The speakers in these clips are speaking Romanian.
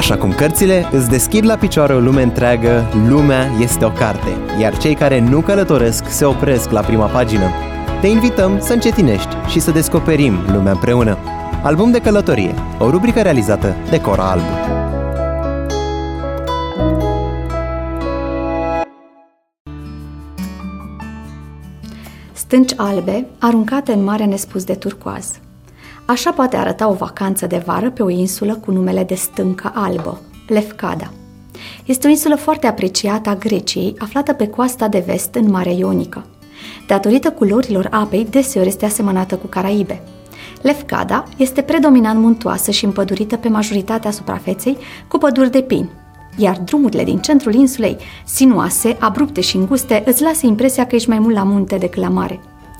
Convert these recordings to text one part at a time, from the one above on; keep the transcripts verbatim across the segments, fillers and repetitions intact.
Așa cum cărțile îți deschid la picioare o lume întreagă, lumea este o carte, iar cei care nu călătoresc se opresc la prima pagină. Te invităm să încetinești și să descoperim lumea împreună. Album de călătorie, o rubrică realizată de Cora Albu. Stânci albe aruncate în marea nespus de turcoaz. Așa poate arăta o vacanță de vară pe o insulă cu numele de Stâncă Albă, Lefkada. Este o insulă foarte apreciată a Greciei, aflată pe coasta de vest în Marea Ionică. Datorită culorilor apei, deseori este asemănată cu Caraibe. Lefkada este predominant muntoasă și împădurită pe majoritatea suprafeței cu păduri de pini, iar drumurile din centrul insulei, sinuoase, abrupte și înguste, îți lasă impresia că ești mai mult la munte decât la mare.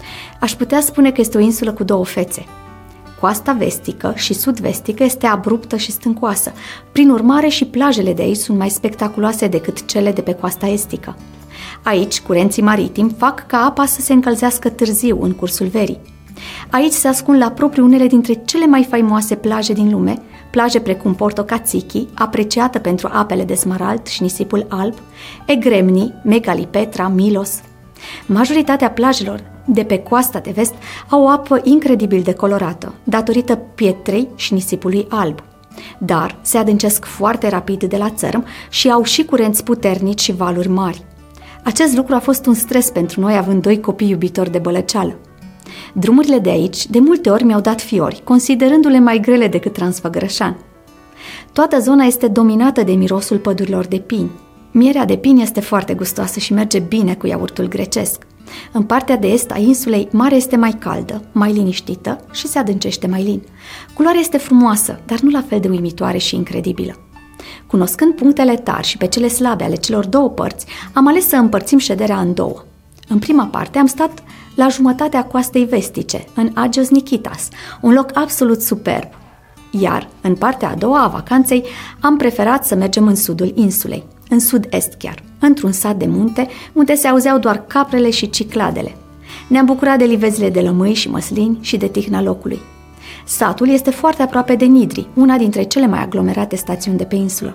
Aș putea spune că este o insulă cu două fețe. Coasta vestică și sud-vestică este abruptă și stâncoasă, prin urmare și plajele de aici sunt mai spectaculoase decât cele de pe coasta estică. Aici, curenții maritimi fac ca apa să se încălzească târziu în cursul verii. Aici se ascund la propriu unele dintre cele mai faimoase plaje din lume, plaje precum Porto Katsiki, apreciată pentru apele de smarald și nisipul alb, Egremni, Megalipetra, Milos. Majoritatea plajelor de pe coasta de vest au o apă incredibil de colorată, datorită pietrei și nisipului alb. Dar se adâncesc foarte rapid de la țărm și au și curenți puternici și valuri mari. Acest lucru a fost un stres pentru noi, având doi copii iubitori de bălăceală. Drumurile de aici de multe ori mi-au dat fiori, considerându-le mai grele decât Transfăgărășan. Toată zona este dominată de mirosul pădurilor de pini. Mierea de pini este foarte gustoasă și merge bine cu iaurtul grecesc. În partea de est a insulei, marea este mai caldă, mai liniștită și se adâncește mai lin. Culoarea este frumoasă, dar nu la fel de uimitoare și incredibilă. Cunoscând punctele tari și pe cele slabe ale celor două părți, am ales să împărțim șederea în două. În prima parte am stat la jumătatea coastei vestice, în Agios Nikitas, un loc absolut superb. Iar, în partea a doua a vacanței, am preferat să mergem în sudul insulei, în sud-est chiar, într-un sat de munte, unde se auzeau doar caprele și cicladele. Ne-am bucurat de livezile de lămâi și măslini și de tihna locului. Satul este foarte aproape de Nidri, una dintre cele mai aglomerate stațiuni de pe insulă.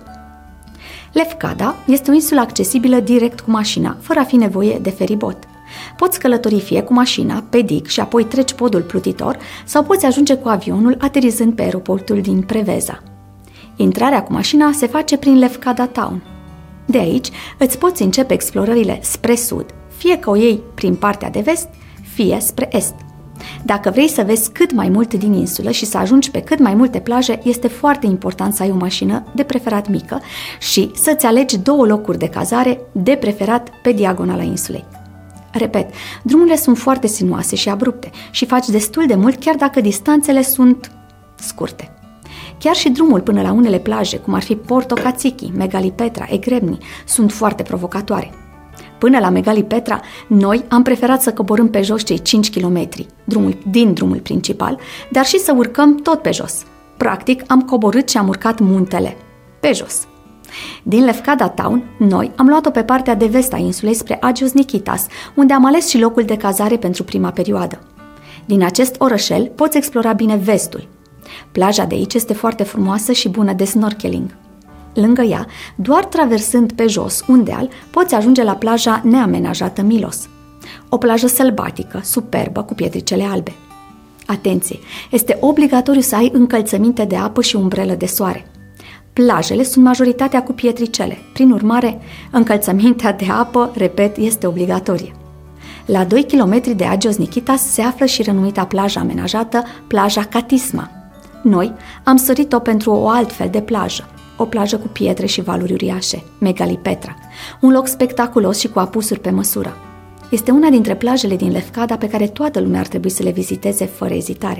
Lefkada este o insulă accesibilă direct cu mașina, fără a fi nevoie de feribot. Poți călători fie cu mașina, pe dig și apoi treci podul plutitor, sau poți ajunge cu avionul aterizând pe aeroportul din Preveza. Intrarea cu mașina se face prin Lefkada Town. De aici îți poți începe explorările spre sud, fie că o iei prin partea de vest, fie spre est. Dacă vrei să vezi cât mai mult din insulă și să ajungi pe cât mai multe plaje, este foarte important să ai o mașină, de preferat mică, și să-ți alegi două locuri de cazare, de preferat pe diagonala insulei. Repet, drumurile sunt foarte sinuoase și abrupte și faci destul de mult chiar dacă distanțele sunt scurte. Chiar și drumul până la unele plaje, cum ar fi Porto Katsiki, Megalipetra, Egremni, sunt foarte provocatoare. Până la Megalipetra, noi am preferat să coborâm pe jos cei cinci kilometri drumul, din drumul principal, dar și să urcăm tot pe jos. Practic, am coborât și am urcat muntele, pe jos. Din Lefkada Town, noi am luat-o pe partea de vest a insulei spre Agios Nikitas, unde am ales și locul de cazare pentru prima perioadă. Din acest orășel poți explora bine vestul. Plaja de aici este foarte frumoasă și bună de snorkeling. Lângă ea, doar traversând pe jos un deal, poți ajunge la plaja neamenajată Milos. O plajă sălbatică, superbă, cu pietricele albe. Atenție! Este obligatoriu să ai încălțăminte de apă și umbrelă de soare. Plajele sunt majoritatea cu pietricele, prin urmare, încălțămintea de apă, repet, este obligatorie. La doi kilometri de Agios Nikitas se află și renumita plajă amenajată, plaja Katisma. Noi am sărit-o pentru o altfel de plajă, o plajă cu pietre și valuri uriașe, Megalipetra, un loc spectaculos și cu apusuri pe măsură. Este una dintre plajele din Lefkada pe care toată lumea ar trebui să le viziteze fără ezitare.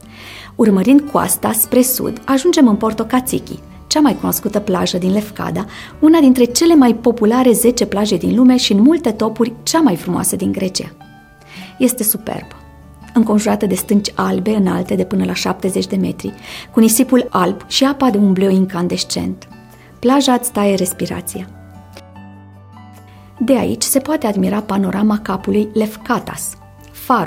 Urmărind coasta spre sud, ajungem în Porto Katsiki, cea mai cunoscută plajă din Lefkada, una dintre cele mai populare zece plaje din lume și în multe topuri cea mai frumoasă din Grecia. Este superbă, înconjurată de stânci albe înalte de până la șaptezeci de metri, cu nisipul alb și apa de un bleu incandescent. Plaja îți taie respirația. De aici se poate admira panorama capului Lefkatas, farul,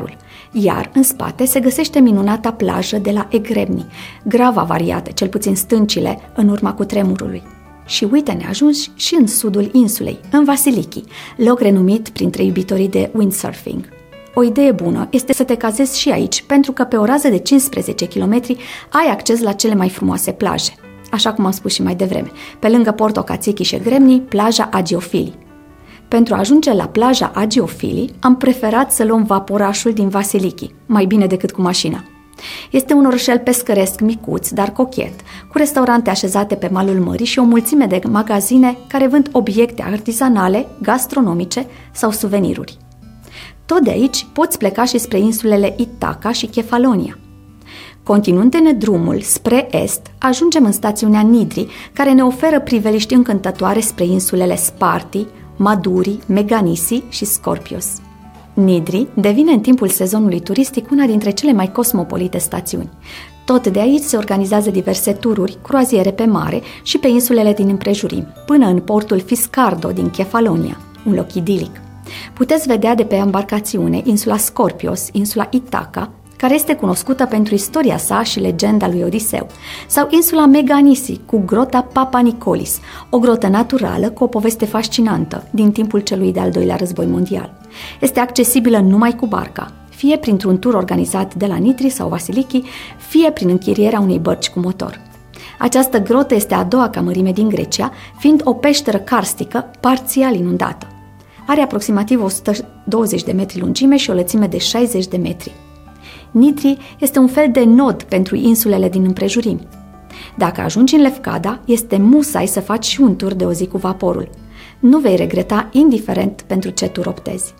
Iar în spate se găsește minunata plajă de la Egremni, grav avariată, cel puțin stâncile, în urma cutremurului. Și uite, ne ajungi și în sudul insulei, în Vasiliki, loc renumit printre iubitorii de windsurfing. O idee bună este să te cazezi și aici, pentru că pe o rază de cincisprezece kilometri ai acces la cele mai frumoase plaje. Așa cum am spus și mai devreme, pe lângă Porto Katsiki și Egremni, plaja Agiofili. Pentru a ajunge la plaja Agiofili, am preferat să luăm vaporașul din Vasiliki, mai bine decât cu mașina. Este un orășel pescăresc micuț, dar cochet, cu restaurante așezate pe malul mării și o mulțime de magazine care vând obiecte artizanale, gastronomice sau suveniruri. Tot de aici poți pleca și spre insulele Ithaca și Kefalonia. Continuându-ne drumul spre est, ajungem în stațiunea Nidri, care ne oferă priveliști încântătoare spre insulele Sparti, Maduri, Meganisi și Scorpios. Nidri devine în timpul sezonului turistic una dintre cele mai cosmopolite stațiuni. Tot de aici se organizează diverse tururi, croaziere pe mare și pe insulele din împrejurimi, până în portul Fiscardo din Kefalonia, un loc idilic. Puteți vedea de pe embarcațiune insula Scorpios, insula Ithaca, care este cunoscută pentru istoria sa și legenda lui Odiseu, sau insula Meganisi cu grota Papa Nicolis, o grotă naturală cu o poveste fascinantă din timpul celui de-al doilea război mondial. Este accesibilă numai cu barca, fie printr-un tur organizat de la Nidri sau Vasiliki, fie prin închirierea unei bărci cu motor. Această grotă este a doua ca mărime din Grecia, fiind o peșteră karstică parțial inundată. Are aproximativ o sută douăzeci de metri lungime și o lățime de șaizeci de metri. Nidri este un fel de nod pentru insulele din împrejurimi. Dacă ajungi în Lefkada, este musai să faci și un tur de o zi cu vaporul. Nu vei regreta, indiferent pentru ce tur optezi.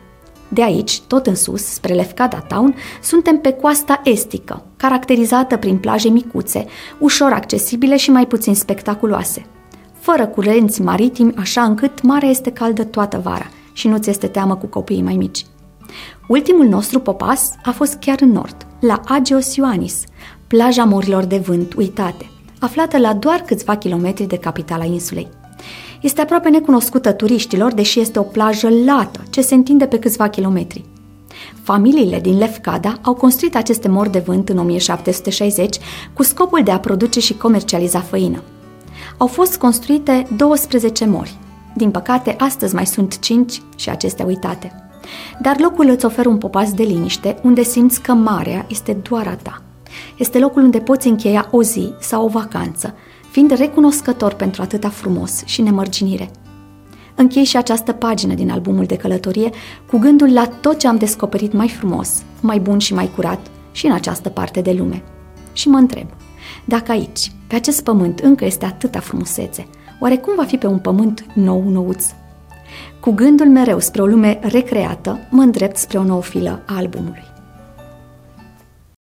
De aici, tot în sus, spre Lefkada Town, suntem pe coasta estică, caracterizată prin plaje micuțe, ușor accesibile și mai puțin spectaculoase. Fără curenți maritimi, așa încât marea este caldă toată vara și nu ți este teamă cu copiii mai mici. Ultimul nostru popas a fost chiar în nord, la Agios Ioannis, plaja morilor de vânt uitate, aflată la doar câțiva kilometri de capitala insulei. Este aproape necunoscută turiștilor, deși este o plajă lată, ce se întinde pe câțiva kilometri. Familiile din Lefkada au construit aceste mori de vânt în o mie șapte sute șaizeci cu scopul de a produce și comercializa făină. Au fost construite douăsprezece mori. Din păcate, astăzi mai sunt cinci și acestea uitate. Dar locul îți oferă un popas de liniște, unde simți că marea este doar a ta. Este locul unde poți încheia o zi sau o vacanță, fiind recunoscător pentru atâta frumos și nemărginire. Închei și această pagină din albumul de călătorie cu gândul la tot ce am descoperit mai frumos, mai bun și mai curat și în această parte de lume. Și mă întreb, dacă aici, pe acest pământ, încă este atâta frumusețe, oare cum va fi pe un pământ nou-nouț? Cu gândul mereu spre o lume recreată, mă îndrept spre o nouă filă a albumului.